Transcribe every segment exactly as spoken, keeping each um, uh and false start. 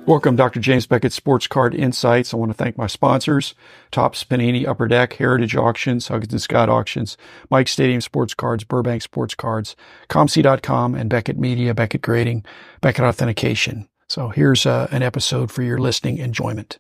Welcome, Doctor James Beckett, Sports Card Insights. I want to thank my sponsors, Topps, Panini, Upper Deck, Heritage Auctions, Huggins and Scott Auctions, Mike Stadium Sports Cards, Burbank Sports Cards, C O M C dot com, and Beckett Media, Beckett Grading, Beckett Authentication. So here's uh, an episode for your listening enjoyment.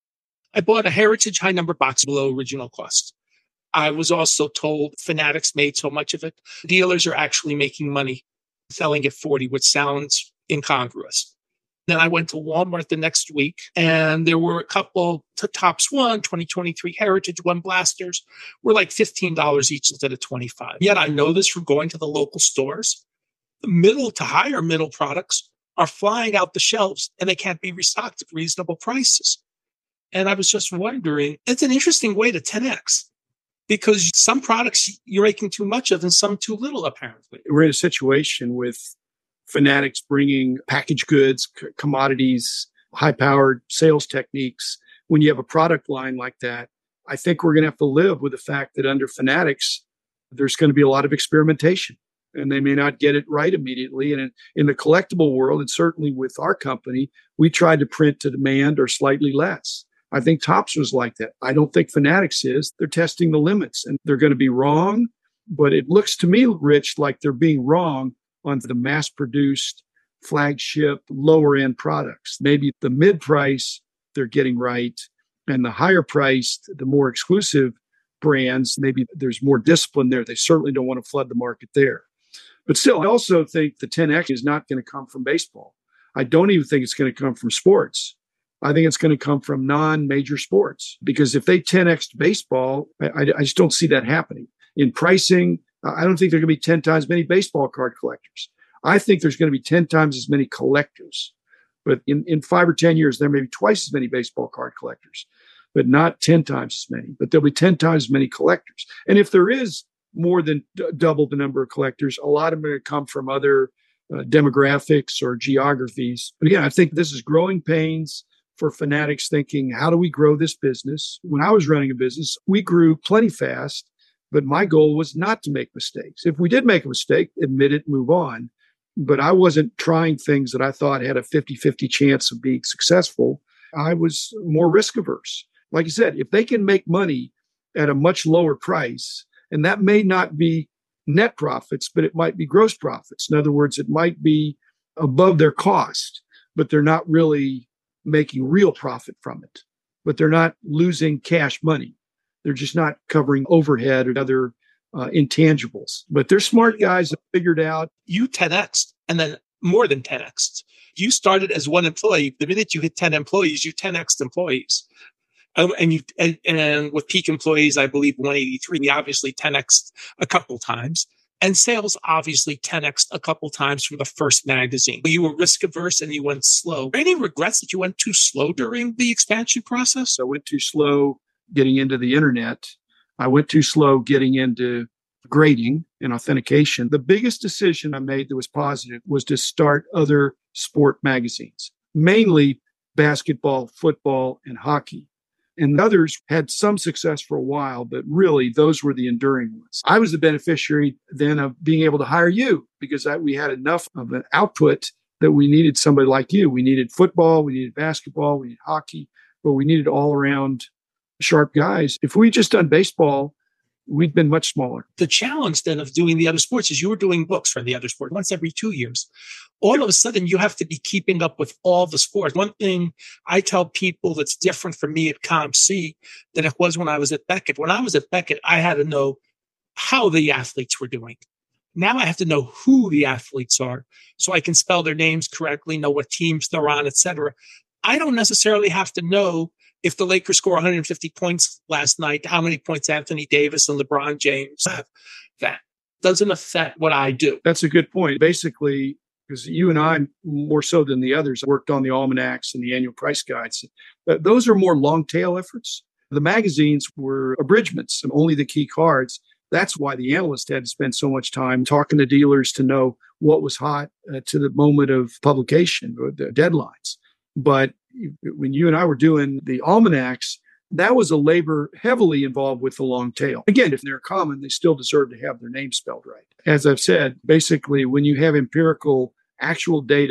I bought a Heritage high number box below original cost. I was also told Fanatics made so much of it. Dealers are actually making money selling at forty, which sounds incongruous. Then I went to Walmart the next week, and there were a couple to Topps One, twenty twenty-three Heritage One blasters were like fifteen dollars each instead of twenty-five dollars. Yet I know this from going to the local stores. The middle to higher middle products are flying out the shelves, and they can't be restocked at reasonable prices. And I was just wondering, it's an interesting way to ten X, because some products you're making too much of and some too little, apparently. We're in a situation with Fanatics bringing packaged goods, c- commodities, high-powered sales techniques. When you have a product line like that, I think we're going to have to live with the fact that under Fanatics, there's going to be a lot of experimentation, and they may not get it right immediately. And in, in the collectible world, and certainly with our company, we tried to print to demand or slightly less. I think Topps was like that. I don't think Fanatics is. They're testing the limits, and they're going to be wrong. But it looks to me, Rich, like they're being wrong on the mass-produced flagship lower-end products. Maybe the mid-price they're getting right, and the higher-priced, the more exclusive brands, maybe there's more discipline there. They certainly don't want to flood the market there. But still, I also think the ten X is not going to come from baseball. I don't even think it's going to come from sports. I think it's going to come from non-major sports, because if they ten X'd baseball, I, I just don't see that happening. In pricing, I don't think there are going to be ten times many baseball card collectors. I think there's going to be ten times as many collectors. But in, in five or ten years, there may be twice as many baseball card collectors, but not ten times as many. But there'll be ten times as many collectors. And if there is more than d- double the number of collectors, a lot of them are going to come from other uh, demographics or geographies. But again, I think this is growing pains for Fanatics thinking, how do we grow this business? When I was running a business, we grew plenty fast. But my goal was not to make mistakes. If we did make a mistake, admit it, move on. But I wasn't trying things that I thought had a fifty-fifty chance of being successful. I was more risk averse. Like I said, if they can make money at a much lower price, and that may not be net profits, but it might be gross profits. In other words, it might be above their cost, but they're not really making real profit from it. But they're not losing cash money. They're just not covering overhead or other uh, intangibles. But they're smart guys that figured out. You ten X'd, and then more than ten X'd. You started as one employee. The minute you hit ten employees, you ten X'd employees. Um, and you and, and with peak employees, I believe one eighty-three, you obviously ten X'd a couple times. And sales obviously ten X'd a couple times from the first magazine. You were risk averse and you went slow. Any regrets that you went too slow during the expansion process? I went too slow getting into the internet. I went too slow getting into grading and authentication. The biggest decision I made that was positive was to start other sport magazines, mainly basketball, football, and hockey. And others had some success for a while, but really those were the enduring ones. I was the beneficiary then of being able to hire you, because I, we had enough of an output that we needed somebody like you. We needed football, we needed basketball, we needed hockey, but we needed all around sharp guys. If we just done baseball, we'd been much smaller. The challenge then of doing the other sports is you were doing books for the other sport once every two years. All of a sudden, you have to be keeping up with all the sports. One thing I tell people that's different for me at C O M C than it was when I was at Beckett. When I was at Beckett, I had to know how the athletes were doing. Now I have to know who the athletes are so I can spell their names correctly, know what teams they're on, et cetera. I don't necessarily have to know if the Lakers score one hundred fifty points last night, how many points Anthony Davis and LeBron James have. That doesn't affect what I do. That's a good point. Basically, because you and I, more so than the others, worked on the almanacs and the annual price guides. Those are more long tail efforts. The magazines were abridgments and only the key cards. That's why the analyst had to spend so much time talking to dealers to know what was hot uh, to the moment of publication or the deadlines. But when you and I were doing the almanacs, that was a labor heavily involved with the long tail. Again, if they're common, they still deserve to have their name spelled right. As I've said, basically, when you have empirical, actual data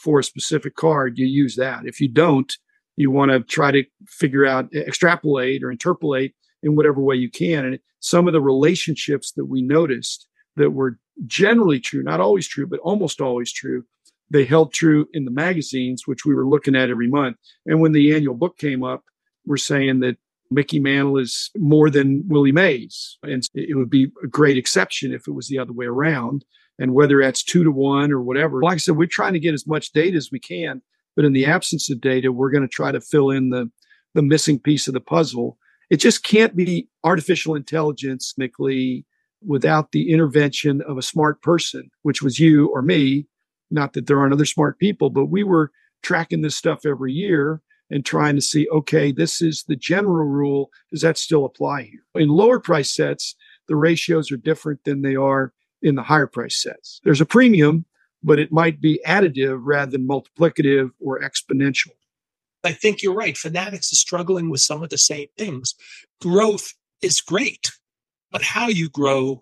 for a specific card, you use that. If you don't, you want to try to figure out, extrapolate or interpolate in whatever way you can. And some of the relationships that we noticed that were generally true, not always true, but almost always true, they held true in the magazines, which we were looking at every month. And when the annual book came up, we're saying that Mickey Mantle is more than Willie Mays. And it would be a great exception if it was the other way around. And whether that's two to one or whatever, like I said, we're trying to get as much data as we can. But in the absence of data, we're going to try to fill in the, the missing piece of the puzzle. It just can't be artificial intelligence, Mick Lee, without the intervention of a smart person, which was you or me. Not that there aren't other smart people, but we were tracking this stuff every year and trying to see, okay, this is the general rule. Does that still apply here? In lower price sets, the ratios are different than they are in the higher price sets. There's a premium, but it might be additive rather than multiplicative or exponential. I think you're right. Fanatics is struggling with some of the same things. Growth is great, but how you grow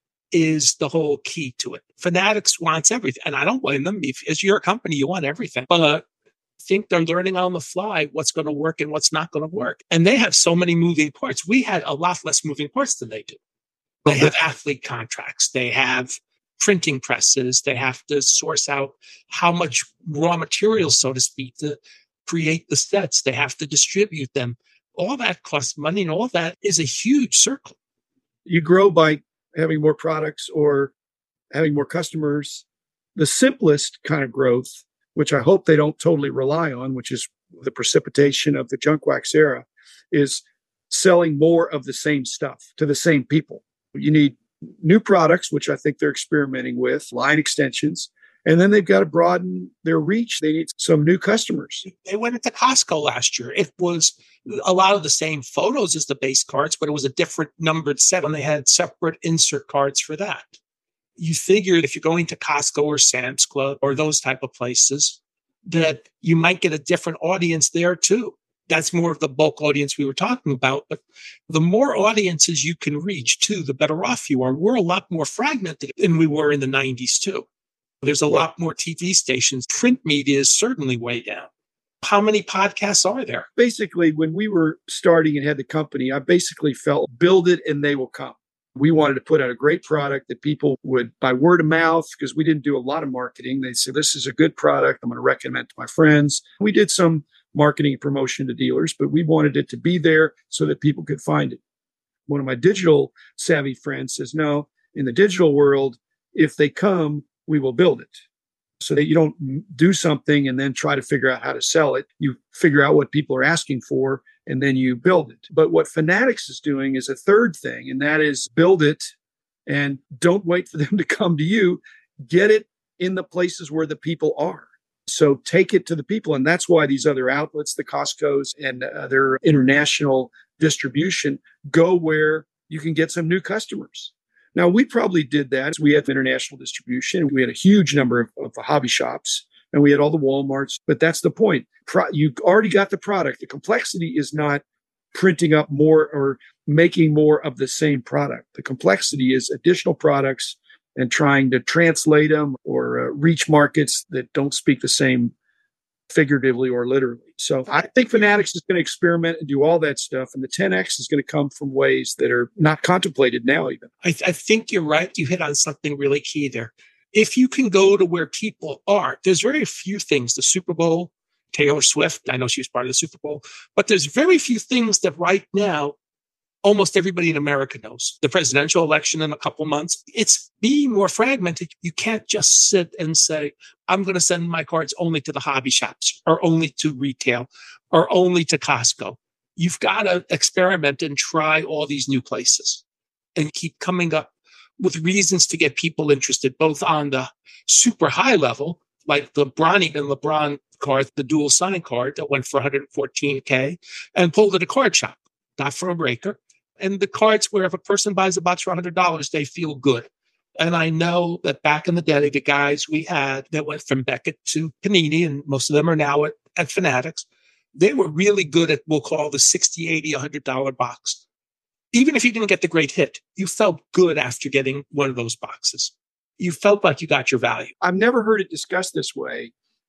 is the whole key to it. Fanatics wants everything, and I don't blame them. If as you're a company, you want everything, but I think they're learning on the fly what's going to work and what's not going to work. And they have so many moving parts. We had a lot less moving parts than they do. They have athlete contracts. They have printing presses. They have to source out how much raw materials, so to speak, to create the sets. They have to distribute them. All that costs money, and all that is a huge circle. You grow by having more products or having more customers. The simplest kind of growth, which I hope they don't totally rely on, which is the precipitation of the junk wax era, is selling more of the same stuff to the same people. You need new products, which I think they're experimenting with, line extensions, and then they've got to broaden their reach. They need some new customers. They went into Costco last year. It was a lot of the same photos as the base cards, but it was a different numbered set, and they had separate insert cards for that. You figured if you're going to Costco or Sam's Club or those type of places, that you might get a different audience there too. That's more of the bulk audience we were talking about. But the more audiences you can reach too, the better off you are. We're a lot more fragmented than we were in the nineties too. There's a lot more T V stations. Print media is certainly way down. How many podcasts are there? Basically, when we were starting and had the company, I basically felt build it and they will come. We wanted to put out a great product that people would, by word of mouth, because we didn't do a lot of marketing. They'd say, this is a good product. I'm going to recommend it to my friends. We did some marketing and promotion to dealers, but we wanted it to be there so that people could find it. One of my digital savvy friends says, no, in the digital world, if they come, we will build it. So that you don't do something and then try to figure out how to sell it. You figure out what people are asking for, and then you build it. But what Fanatics is doing is a third thing, and that is build it and don't wait for them to come to you. Get it in the places where the people are. So take it to the people. And that's why these other outlets, the Costco's and other international distribution, go where you can get some new customers. Now, we probably did that. We had international distribution. We had a huge number of, of hobby shops, and we had all the Walmarts. But that's the point. Pro- you already got the product. The complexity is not printing up more or making more of the same product. The complexity is additional products and trying to translate them or uh, reach markets that don't speak the same figuratively or literally. So I think Fanatics is going to experiment and do all that stuff. And the ten X is going to come from ways that are not contemplated now even. I, th- I think you're right. You hit on something really key there. If you can go to where people are, there's very few things. The Super Bowl, Taylor Swift, I know she was part of the Super Bowl, but there's very few things that right now almost everybody in America knows. The presidential election in a couple months, it's being more fragmented. You can't just sit and say, I'm going to send my cards only to the hobby shops or only to retail or only to Costco. You've got to experiment and try all these new places and keep coming up with reasons to get people interested, both on the super high level, like the Bronny and LeBron card, the dual sign card that went for one hundred fourteen K and pulled at a card shop, not from a breaker. And the cards where if a person buys a box for one hundred dollars, they feel good. And I know that back in the day, the guys we had that went from Beckett to Panini, and most of them are now at, at Fanatics, they were really good at, we'll call the sixty, eighty, one hundred dollars box. Even if you didn't get the great hit, you felt good after getting one of those boxes. You felt like you got your value. I've never heard it discussed this way,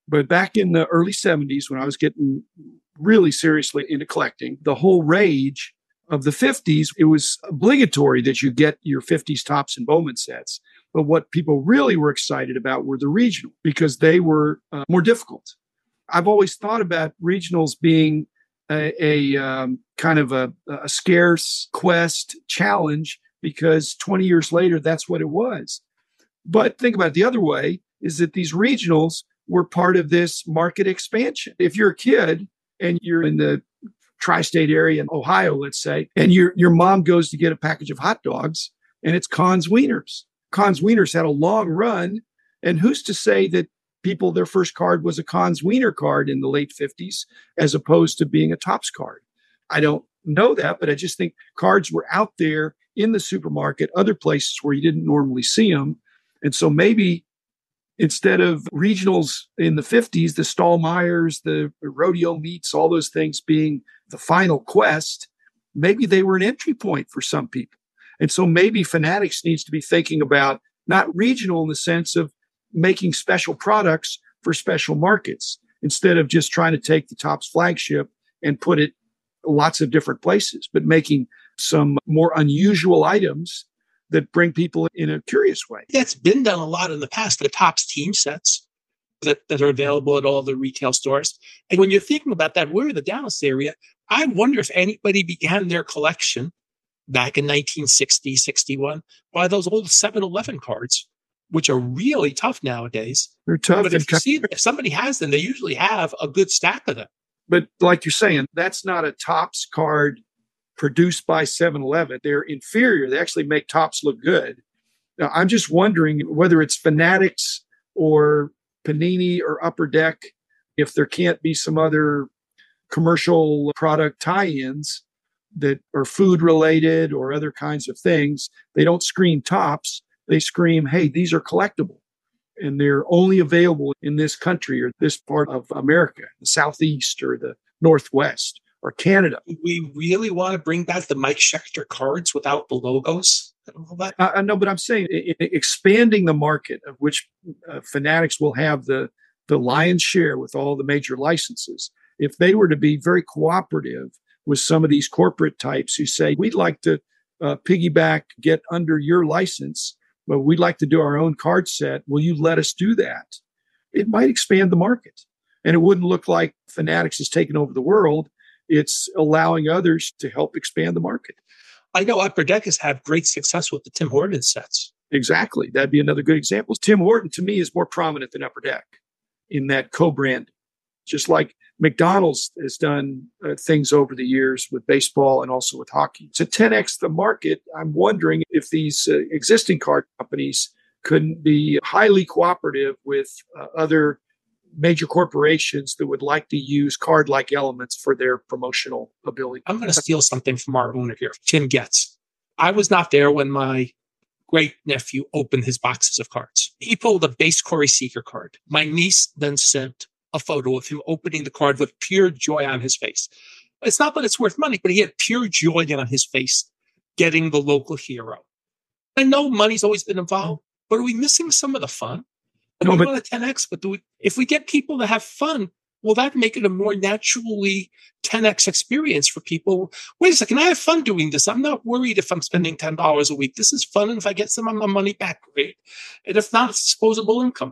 But back in the early seventies, when I was getting really seriously into collecting, the whole rage of the fifties, it was obligatory that you get your fifties Topps and Bowman sets. But what people really were excited about were the regional because they were uh, more difficult. I've always thought about regionals being a, a um, kind of a, a scarce quest challenge because twenty years later, that's what it was. But think about it the other way is that these regionals were part of this market expansion. If you're a kid and you're in the tri-state area in Ohio, let's say, and your your mom goes to get a package of hot dogs and it's Conn's Wieners. Conn's Wieners had a long run. And who's to say that people, their first card was a Conn's Wiener card in the late fifties, as opposed to being a Topps card? I don't know that, but I just think cards were out there in the supermarket, other places where you didn't normally see them. And so maybe instead of regionals in the fifties, the Stallmeyers, the rodeo meets, all those things being the final quest, maybe they were an entry point for some people. And so maybe Fanatics needs to be thinking about not regional in the sense of making special products for special markets, instead of just trying to take the Topps flagship and put it lots of different places, but making some more unusual items that bring people in a curious way. That's been done a lot in the past. The Topps team sets that, that are available at all the retail stores. And when you're thinking about that, we're in the Dallas area. I wonder if anybody began their collection back in nineteen sixty, sixty-one by those old seven eleven cards, which are really tough nowadays. They're tough. But if you see, if somebody has them, they usually have a good stack of them. But like you're saying, that's not a Topps card produced by seven eleven. They're inferior. They actually make Topps look good. Now, I'm just wondering whether it's Fanatics or Panini or Upper Deck, if there can't be some other commercial product tie-ins that are food related or other kinds of things. They don't scream Topps. They scream, hey, these are collectible. And they're only available in this country or this part of America, the Southeast or the Northwest or Canada. Do we really want to bring back the Mike Schechter cards without the logos and all that? I, I know, but I'm saying I- I- expanding the market of which uh, Fanatics will have the, the lion's share with all the major licenses. If they were to be very cooperative with some of these corporate types who say, we'd like to uh, piggyback, get under your license, but we'd like to do our own card set. Will you let us do that? It might expand the market. And it wouldn't look like Fanatics has taken over the world. It's allowing others to help expand the market. I know Upper Deck has had great success with the Tim Horton sets. Exactly. That'd be another good example. Tim Horton, to me, is more prominent than Upper Deck in that co-brand. Just like McDonald's has done uh, things over the years with baseball and also with hockey. To ten X the market, I'm wondering if these uh, existing card companies couldn't be highly cooperative with uh, other major corporations that would like to use card-like elements for their promotional ability. I'm going to steal something from our owner here, Tim Getz. I was not there when my great-nephew opened his boxes of cards. He pulled a base Corey Seager card. My niece then sent a photo of him opening the card with pure joy on his face. It's not that it's worth money, but he had pure joy on his face getting the local hero. I know money's always been involved, but are we missing some of the fun? No, we but want a ten X, but do we, if we get people to have fun, will that make it a more naturally ten X experience for people? Wait a second, I have fun doing this. I'm not worried if I'm spending ten dollars a week. This is fun, and if I get some of my money back, great. And if not, it's disposable income.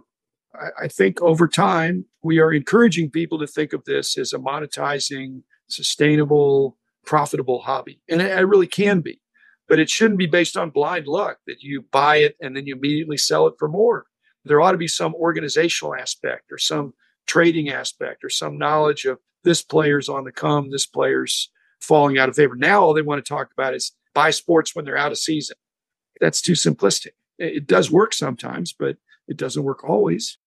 I think over time, we are encouraging people to think of this as a monetizing, sustainable, profitable hobby. And it, it really can be. But it shouldn't be based on blind luck that you buy it and then you immediately sell it for more. There ought to be some organizational aspect or some trading aspect or some knowledge of this player's on the come, this player's falling out of favor. Now all they want to talk about is buy sports when they're out of season. That's too simplistic. It does work sometimes, but it doesn't work always.